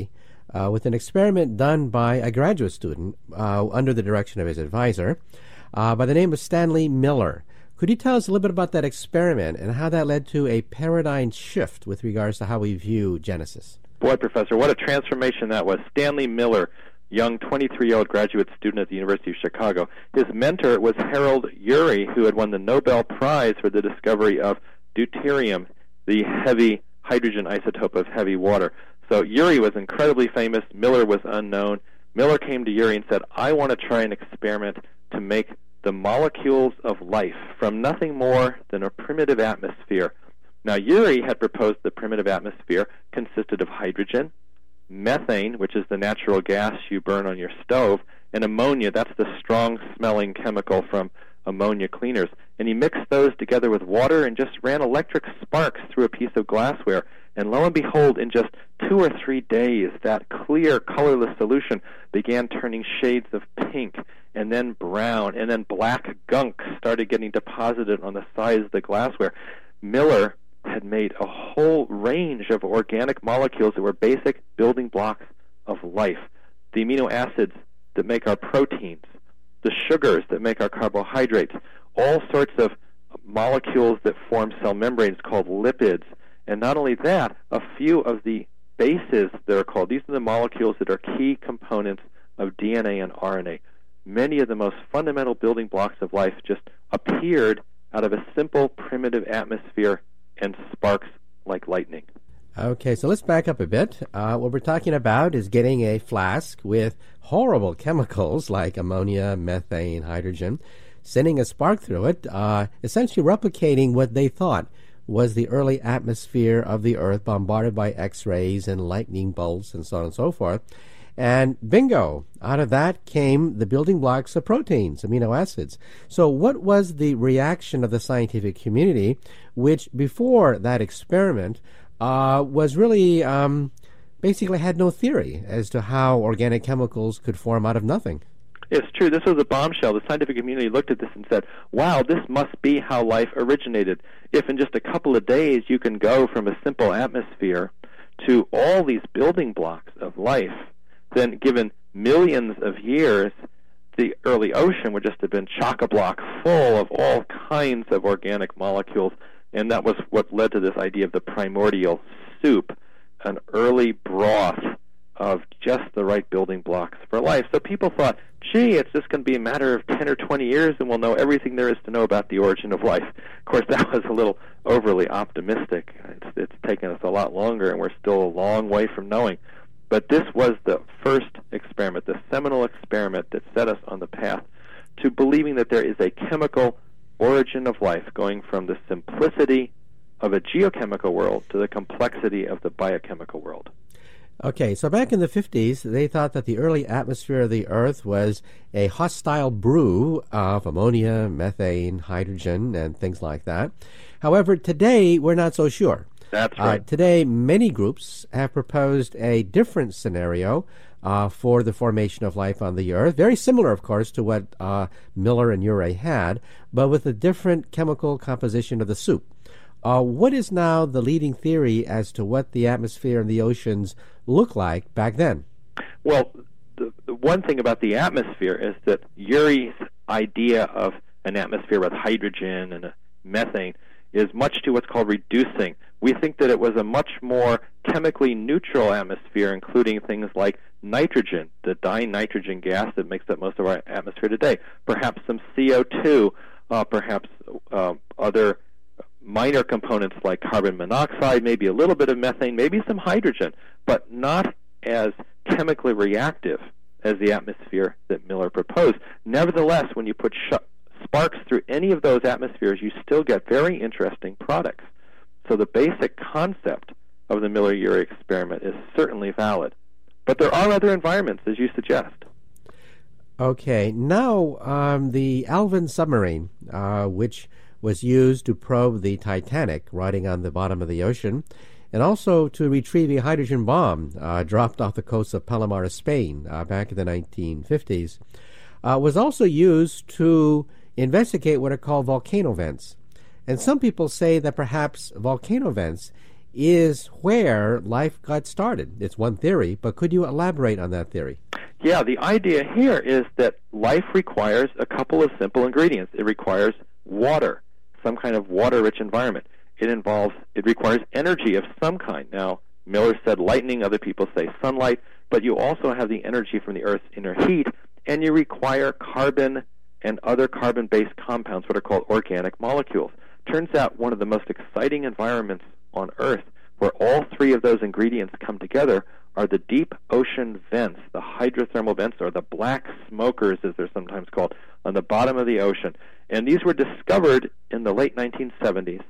with an experiment done by a graduate student under the direction of his advisor by the name of Stanley Miller. Could you tell us a little bit about that experiment and how that led to a paradigm shift with regards to how we view Genesis? Boy, Professor, what a transformation that was. Stanley Miller, young 23-year-old graduate student at the University of Chicago. His mentor was Harold Urey, who had won the Nobel Prize for the discovery of deuterium, the heavy hydrogen isotope of heavy water. So Urey was incredibly famous. Miller was unknown. Miller came to Urey and said, I want to try an experiment to make the molecules of life from nothing more than a primitive atmosphere. Now, Urey had proposed the primitive atmosphere consisted of hydrogen, methane, which is the natural gas you burn on your stove, and ammonia, that's the strong-smelling chemical from ammonia cleaners. And he mixed those together with water and just ran electric sparks through a piece of glassware. And lo and behold, in just 2 or 3 days, that clear, colorless solution began turning shades of pink and then brown, and then black gunk started getting deposited on the sides of the glassware. Miller had made a whole range of organic molecules that were basic building blocks of life. The amino acids that make our proteins, the sugars that make our carbohydrates, all sorts of molecules that form cell membranes called lipids. And not only that, a few of the bases that are called, these are the molecules that are key components of DNA and RNA. Many of the most fundamental building blocks of life just appeared out of a simple primitive atmosphere and sparks like lightning. Okay, so let's back up a bit. What we're talking about is getting a flask with horrible chemicals like ammonia, methane, hydrogen, sending a spark through it, essentially replicating what they thought was the early atmosphere of the Earth, bombarded by X-rays and lightning bolts and so on and so forth. And bingo, out of that came the building blocks of proteins, amino acids. So what was the reaction of the scientific community, which before that experiment was really basically had no theory as to how organic chemicals could form out of nothing? It's true. This was a bombshell. The scientific community looked at this and said, wow, this must be how life originated. If in just a couple of days you can go from a simple atmosphere to all these building blocks of life, then given millions of years, the early ocean would just have been chock-a-block full of all kinds of organic molecules, and that was what led to this idea of the primordial soup, an early broth of just the right building blocks for life. So people thought, gee, it's just going to be a matter of 10 or 20 years and we'll know everything there is to know about the origin of life. Of course, that was a little overly optimistic. It's taken us a lot longer, and we're still a long way from knowing. But this was the first experiment, the seminal experiment that set us on the path to believing that there is a chemical origin of life, going from the simplicity of a geochemical world to the complexity of the biochemical world. Okay, so back in the 50s, they thought that the early atmosphere of the Earth was a hostile brew of ammonia, methane, hydrogen, and things like that. However, today, we're not so sure. That's right. Today, many groups have proposed a different scenario for the formation of life on the Earth. Very similar, of course, to what Miller and Urey had, but with a different chemical composition of the soup. What is now the leading theory as to what the atmosphere and the oceans look like back then? Well, the one thing about the atmosphere is that Urey's idea of an atmosphere with hydrogen and methane is much to what's called reducing. We think that it was a much more chemically neutral atmosphere, including things like nitrogen, the dinitrogen gas that makes up most of our atmosphere today, perhaps some CO2, perhaps other minor components like carbon monoxide, maybe a little bit of methane, maybe some hydrogen, but not as chemically reactive as the atmosphere that Miller proposed. Nevertheless, when you put sparks through any of those atmospheres, you still get very interesting products. So the basic concept of the Miller-Urey experiment is certainly valid. But there are other environments, as you suggest. Okay, now the Alvin submarine, which was used to probe the Titanic riding on the bottom of the ocean, and also to retrieve a hydrogen bomb dropped off the coast of Palomar, Spain, back in the 1950s, was also used to investigate what are called volcano vents. And some people say that perhaps volcano vents is where life got started. It's one theory, but could you elaborate on that theory? Yeah, the idea here is that life requires a couple of simple ingredients. It requires water, some kind of water-rich environment. It requires energy of some kind. Now, Miller said lightning, other people say sunlight, but you also have the energy from the Earth's inner heat, and you require carbon and other carbon-based compounds, what are called organic molecules. Turns out one of the most exciting environments on Earth where all three of those ingredients come together are the deep ocean vents, the hydrothermal vents, or the black smokers, as they're sometimes called, on the bottom of the ocean. And these were discovered in the late 1970s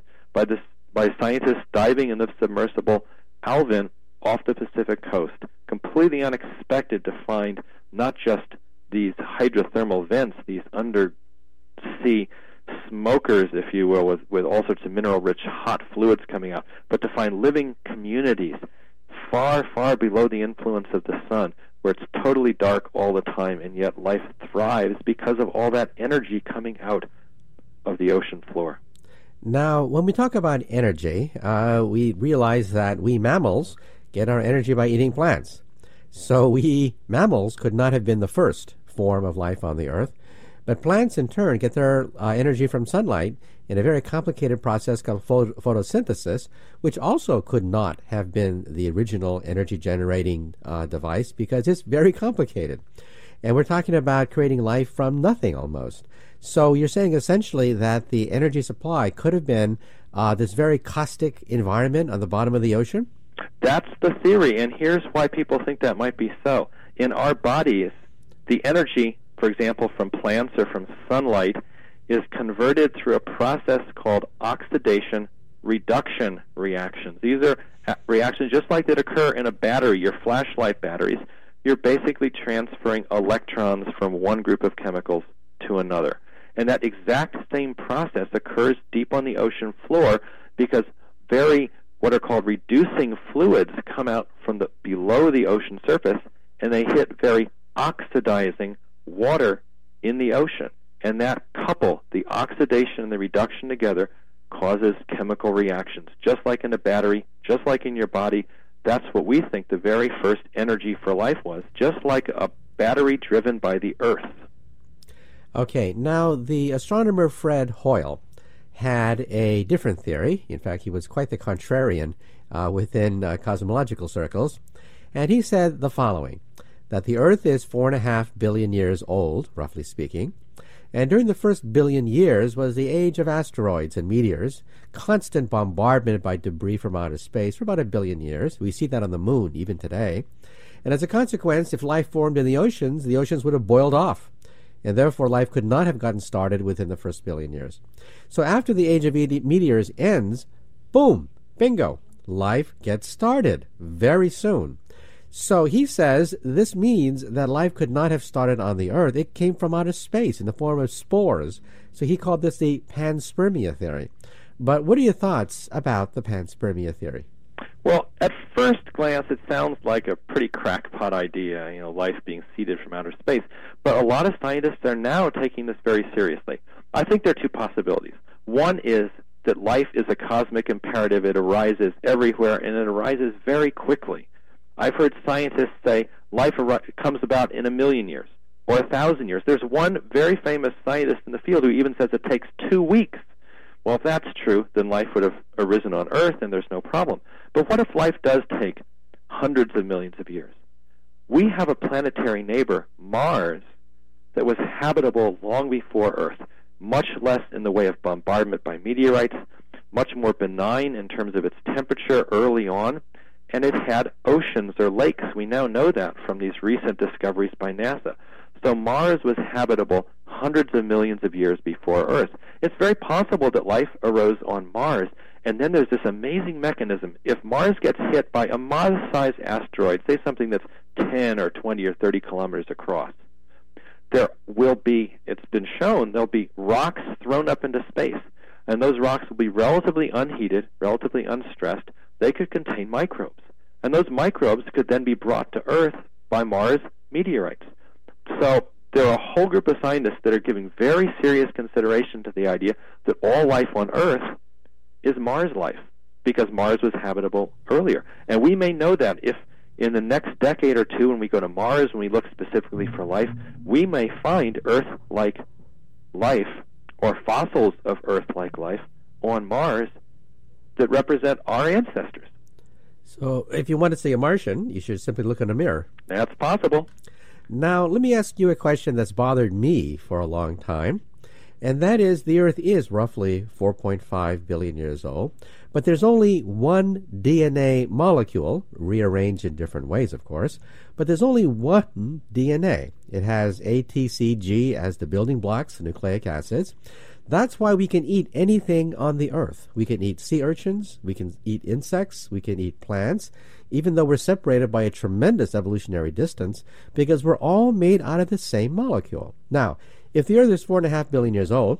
by scientists diving in the submersible Alvin off the Pacific coast. Completely unexpected to find not just these hydrothermal vents, these undersea smokers, if you will, with all sorts of mineral-rich hot fluids coming out, but to find living communities far, far below the influence of the sun, where it's totally dark all the time, and yet life thrives because of all that energy coming out of the ocean floor. Now, when we talk about energy, we realize that we mammals get our energy by eating plants. So we mammals could not have been the first form of life on the Earth, but plants in turn get their energy from sunlight in a very complicated process called photosynthesis, which also could not have been the original energy-generating device because it's very complicated. And we're talking about creating life from nothing almost. So you're saying essentially that the energy supply could have been this very caustic environment on the bottom of the ocean? That's the theory, and here's why people think that might be so. In our bodies, the energy, for example, from plants or from sunlight, is converted through a process called oxidation-reduction reactions. These are reactions just like that occur in a battery, your flashlight batteries. You're basically transferring electrons from one group of chemicals to another. And that exact same process occurs deep on the ocean floor because what are called reducing fluids come out from below the ocean surface, and they hit very oxidizing water in the ocean. And that couple, the oxidation and the reduction together, causes chemical reactions. Just like in a battery, just like in your body, that's what we think the very first energy for life was, just like a battery driven by the Earth. Okay, now the astronomer Fred Hoyle had a different theory. In fact, he was quite the contrarian within cosmological circles. And he said the following, that the Earth is 4.5 billion years old, roughly speaking, and during the first billion years was the age of asteroids and meteors, constant bombardment by debris from outer space for about 1 billion years. We see that on the moon even today. And as a consequence, if life formed in the oceans would have boiled off, and therefore life could not have gotten started within the first billion years. So after the age of meteors ends, boom, bingo, life gets started very soon. So he says this means that life could not have started on the Earth. It came from outer space in the form of spores. So he called this the panspermia theory. But what are your thoughts about the panspermia theory? Well, at first glance, it sounds like a pretty crackpot idea, life being seeded from outer space. But a lot of scientists are now taking this very seriously. I think there are two possibilities. One is that life is a cosmic imperative. It arises everywhere, and it arises very quickly. I've heard scientists say life comes about in 1,000,000 years or 1,000 years. There's one very famous scientist in the field who even says it takes 2 weeks. Well, if that's true, then life would have arisen on Earth, and there's no problem. But what if life does take hundreds of millions of years? We have a planetary neighbor, Mars, that was habitable long before Earth, much less in the way of bombardment by meteorites, much more benign in terms of its temperature early on, and it had oceans or lakes. We now know that from these recent discoveries by NASA. So Mars was habitable hundreds of millions of years before Earth. It's very possible that life arose on Mars, and then there's this amazing mechanism. If Mars gets hit by a modest-sized asteroid, say something that's 10 or 20 or 30 kilometers across, there will be, it's been shown, there'll be rocks thrown up into space, and those rocks will be relatively unheated, relatively unstressed. They could contain microbes, and those microbes could then be brought to Earth by Mars meteorites. So there are a whole group of scientists that are giving very serious consideration to the idea that all life on Earth is Mars life. because Mars was habitable earlier. And we may know that if in the next decade or two, when we go to Mars, when we look specifically for life, we may find Earth-like life or fossils of Earth-like life on Mars that represent our ancestors. So if you want to see a Martian, you should simply look in a mirror. That's possible. Now, let me ask you a question that's bothered me for a long time, and that is the Earth is roughly 4.5 billion years old, but there's only one DNA molecule, rearranged in different ways, of course, but there's only one DNA. It has A, T, C, G as the building blocks, the nucleic acids. That's why we can eat anything on the Earth. We can eat sea urchins, we can eat insects, we can eat plants, even though we're separated by a tremendous evolutionary distance, because we're all made out of the same molecule. Now, if the Earth is 4.5 billion years old,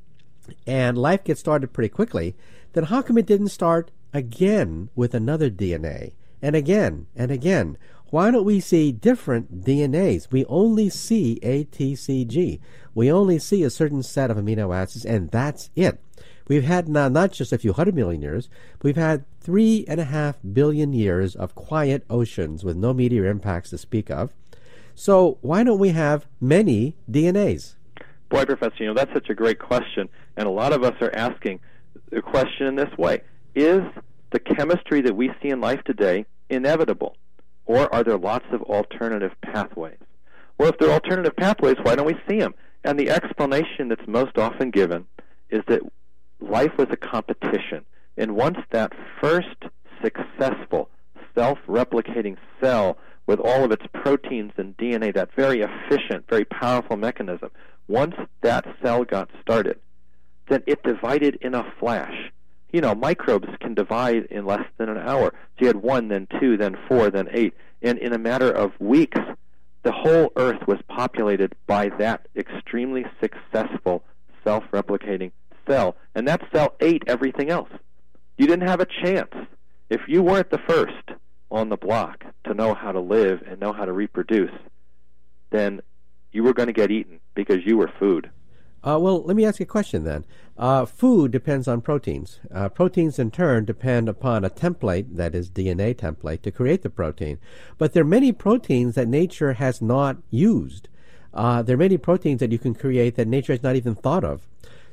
and life gets started pretty quickly, then how come it didn't start again with another DNA, and again, and again? Why don't we see different DNAs? We only see A, T, C, G. We only see a certain set of amino acids, and that's it. We've had now not just a few 100 million years, we've had 3.5 billion years of quiet oceans with no meteor impacts to speak of. So why don't we have many DNAs? Boy, Professor, that's such a great question, and a lot of us are asking the question in this way. Is the chemistry that we see in life today inevitable, or are there lots of alternative pathways? Well, if there are alternative pathways, why don't we see them? And the explanation that's most often given is that life was a competition, and once that first successful self-replicating cell with all of its proteins and DNA, that very efficient, very powerful mechanism, once that cell got started, then it divided in a flash. Microbes can divide in less than an hour. So you had 1, then 2, then 4, then 8. And in a matter of weeks, the whole Earth was populated by that extremely successful self-replicating cell. And that cell ate everything else. You didn't have a chance. If you weren't the first on the block to know how to live and know how to reproduce, then you were going to get eaten because you were food. Well, let me ask you a question then. Food depends on proteins. Proteins, in turn, depend upon a template, that is DNA template, to create the protein. But there are many proteins that nature has not used. There are many proteins that you can create that nature has not even thought of.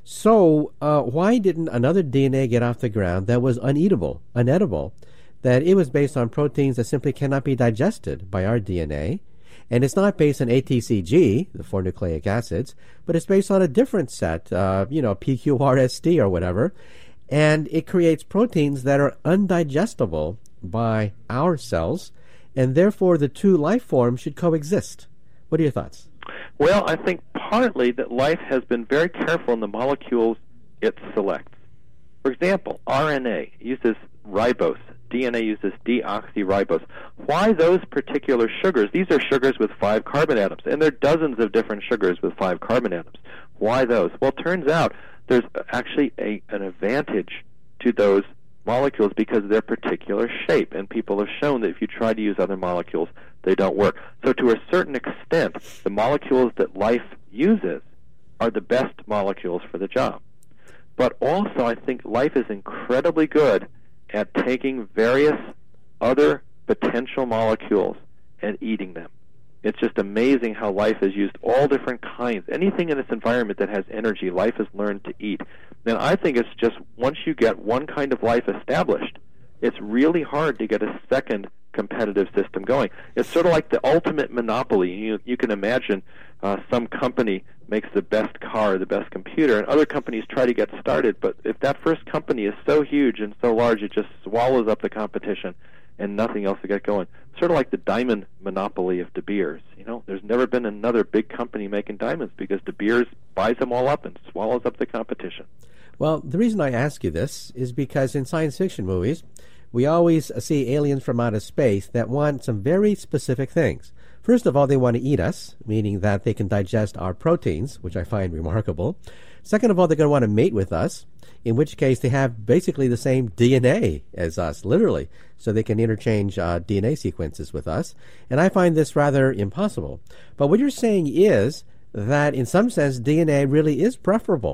So why didn't another DNA get off the ground that was unedible, that it was based on proteins that simply cannot be digested by our DNA? And it's not based on ATCG, the 4 nucleic acids, but it's based on a different set, PQRST or whatever. And it creates proteins that are undigestible by our cells, and therefore the two life forms should coexist. What are your thoughts? Well, I think partly that life has been very careful in the molecules it selects. For example, RNA uses ribose. DNA uses deoxyribose. Why those particular sugars? These are sugars with 5 carbon atoms, and there are dozens of different sugars with 5 carbon atoms. Why those? Well, it turns out there's actually an advantage to those molecules because of their particular shape, and people have shown that if you try to use other molecules, they don't work. So to a certain extent, the molecules that life uses are the best molecules for the job. But also, I think life is incredibly good at taking various other potential molecules and eating them. It's just amazing how life has used all different kinds. Anything in its environment that has energy, life has learned to eat. And I think it's just once you get one kind of life established, it's really hard to get a second competitive system going. It's sort of like the ultimate monopoly. You can imagine some company makes the best car, the best computer, and other companies try to get started, but if that first company is so huge and so large, it just swallows up the competition and nothing else to get going. Sort of like the diamond monopoly of De Beers. There's never been another big company making diamonds because De Beers buys them all up and swallows up the competition. Well, the reason I ask you this is because in science fiction movies, we always see aliens from outer space that want some very specific things. First of all, they want to eat us, meaning that they can digest our proteins, which I find remarkable. Second of all, they're going to want to mate with us, in which case they have basically the same DNA as us, literally, so they can interchange DNA sequences with us. And I find this rather impossible. But what you're saying is that in some sense, DNA really is preferable.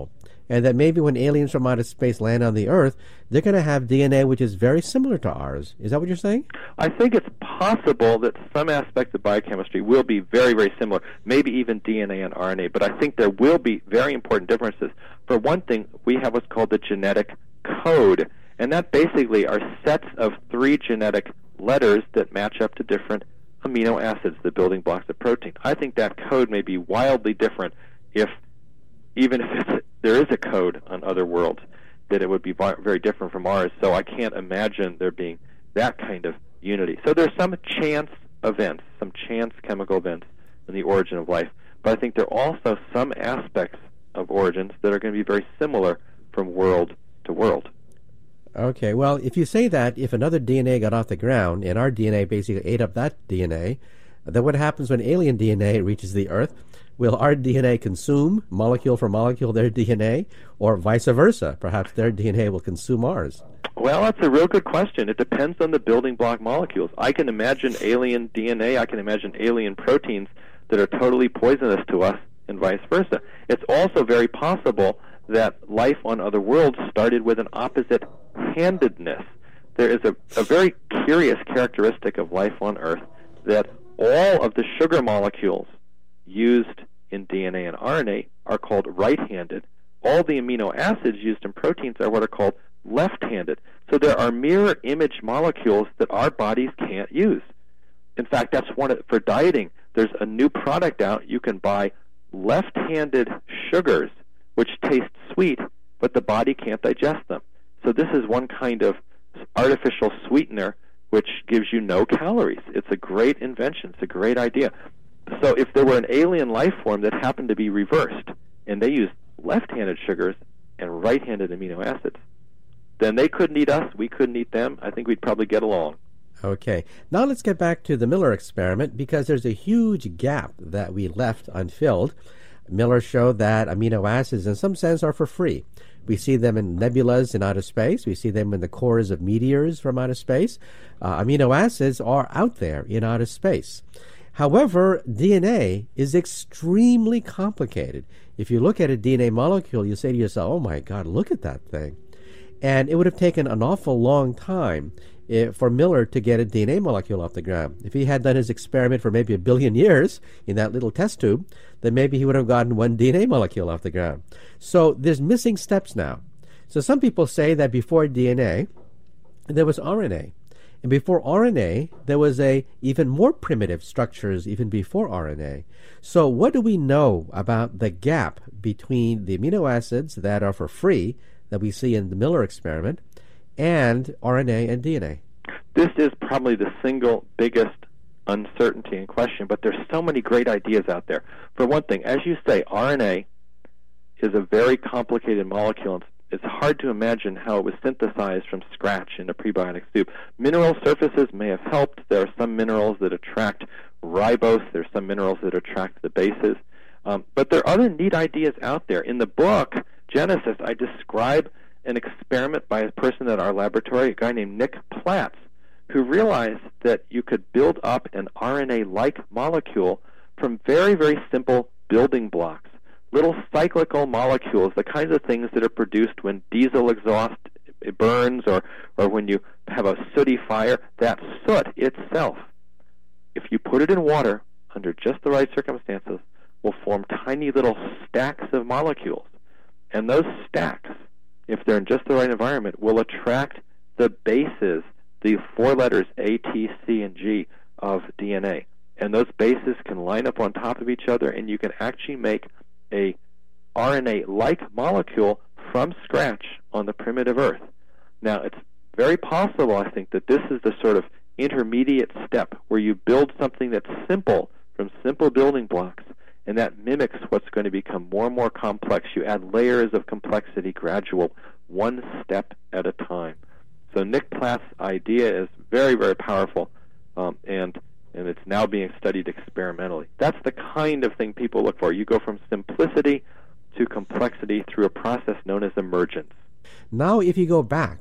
and that maybe when aliens from outer space land on the Earth, they're going to have DNA which is very similar to ours. Is that what you're saying? I think it's possible that some aspects of biochemistry will be very, very similar, maybe even DNA and RNA, but I think there will be very important differences. For one thing, we have what's called the genetic code, and that basically are sets of 3 genetic letters that match up to different amino acids, the building blocks of protein. I think that code may be wildly different even if there is a code on other worlds, that it would be very different from ours. So I can't imagine there being that kind of unity. So there's some chance events, some chance chemical events in the origin of life. But I think there are also some aspects of origins that are going to be very similar from world to world. Okay, well, if you say that if another DNA got off the ground and our DNA basically ate up that DNA, then what happens when alien DNA reaches the Earth? Will our DNA consume, molecule for molecule, their DNA, or vice versa? Perhaps their DNA will consume ours. Well, that's a real good question. It depends on the building block molecules. I can imagine alien DNA, I can imagine alien proteins that are totally poisonous to us, and vice versa. It's also very possible that life on other worlds started with an opposite-handedness. There is a very curious characteristic of life on Earth that all of the sugar molecules used in DNA and RNA are called right-handed. All the amino acids used in proteins are what are called left-handed. So there are mirror image molecules that our bodies can't use. In fact, that's for dieting. There's a new product out. You can buy left-handed sugars, which taste sweet, but the body can't digest them. So this is one kind of artificial sweetener which gives you no calories. It's a great invention. It's a great idea. So if there were an alien life form that happened to be reversed, and they used left-handed sugars and right-handed amino acids, then they couldn't eat us, we couldn't eat them. I think we'd probably get along. Okay. Now let's get back to the Miller experiment, because there's a huge gap that we left unfilled. Miller showed that amino acids, in some sense, are for free. We see them in nebulas in outer space. We see them in the cores of meteors from outer space. Amino acids are out there in outer space. However, DNA is extremely complicated. If you look at a DNA molecule, you say to yourself, oh my God, look at that thing. And it would have taken an awful long time for Miller to get a DNA molecule off the ground. If he had done his experiment for maybe 1 billion years in that little test tube, then maybe he would have gotten 1 DNA molecule off the ground. So there's missing steps now. So some people say that before DNA, there was RNA. And before RNA, there was even more primitive structures even before RNA. So what do we know about the gap between the amino acids that are for free, that we see in the Miller experiment, and RNA and DNA? This is probably the single biggest uncertainty in question, but there's so many great ideas out there. For one thing, as you say, RNA is a very complicated molecule. It's hard to imagine how it was synthesized from scratch in a prebiotic soup. Mineral surfaces may have helped. There are some minerals that attract ribose. There are some minerals that attract the bases. But there are other neat ideas out there. In the book, Genesis, I describe an experiment by a person at our laboratory, a guy named Nick Platts, who realized that you could build up an RNA-like molecule from very, very simple building blocks. Little cyclical molecules, the kinds of things that are produced when diesel exhaust burns or when you have a sooty fire. That soot itself, if you put it in water under just the right circumstances, will form tiny little stacks of molecules. And those stacks, if they're in just the right environment, will attract the bases, the 4 letters A, T, C, and G of DNA. And those bases can line up on top of each other, and you can actually make a RNA-like molecule from scratch on the primitive Earth. Now, it's very possible, I think, that this is the sort of intermediate step where you build something that's simple from simple building blocks, and that mimics what's going to become more and more complex. You add layers of complexity, gradual, one step at a time. So Nick Platt's idea is very, very powerful, and it's now being studied experimentally. That's the kind of thing people look for. You go from simplicity to complexity through a process known as emergence. Now, if you go back,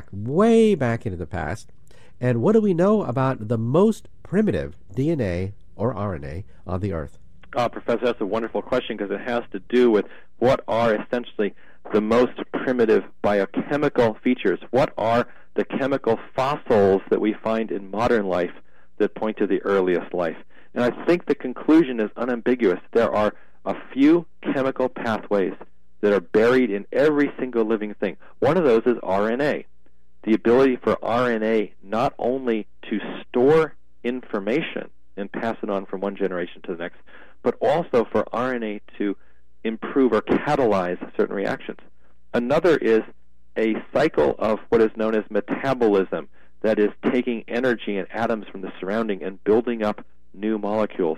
way back into the past, and what do we know about the most primitive DNA or RNA on the Earth? Professor, that's a wonderful question, because it has to do with what are essentially the most primitive biochemical features? What are the chemical fossils that we find in modern life that point to the earliest life? And I think the conclusion is unambiguous. There are a few chemical pathways that are buried in every single living thing. One of those is RNA. The ability for RNA not only to store information and pass it on from one generation to the next, but also for RNA to improve or catalyze certain reactions. Another is a cycle of what is known as metabolism, that is taking energy and atoms from the surrounding and building up new molecules.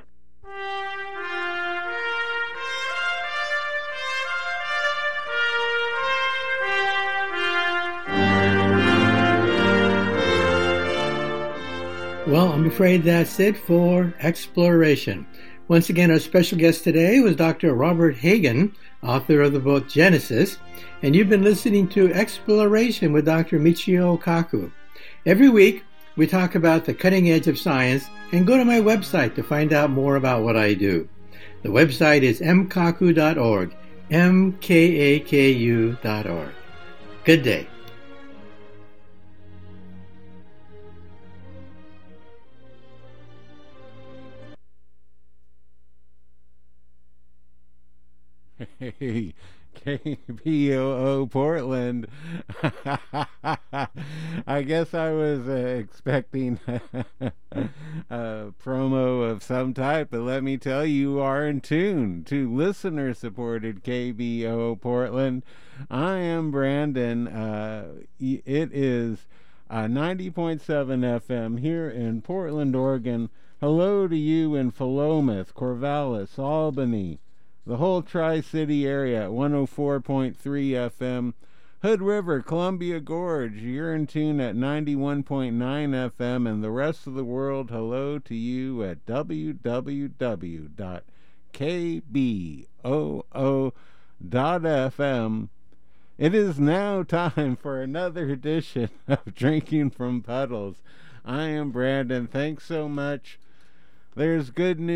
Well, I'm afraid that's it for Exploration. Once again, our special guest today was Dr. Robert Hagen, author of the book Genesis, and you've been listening to Exploration with Dr. Michio Kaku. Every week, we talk about the cutting edge of science, and go to my website to find out more about what I do. The website is mkaku.org, mkaku.org. Good day. Hey, KBOO Portland. I guess I was expecting a promo of some type, but let me tell you, you are in tune to listener-supported KBOO Portland. I am Brandon. It is 90.7 FM here in Portland, Oregon. Hello to you in Philomath, Corvallis, Albany, the whole Tri-City area at 104.3 FM. Hood River, Columbia Gorge, you're in tune at 91.9 FM. And the rest of the world, hello to you at www.kboo.fm. It is now time for another edition of Drinking from Puddles. I am Brandon. Thanks so much. There's good news.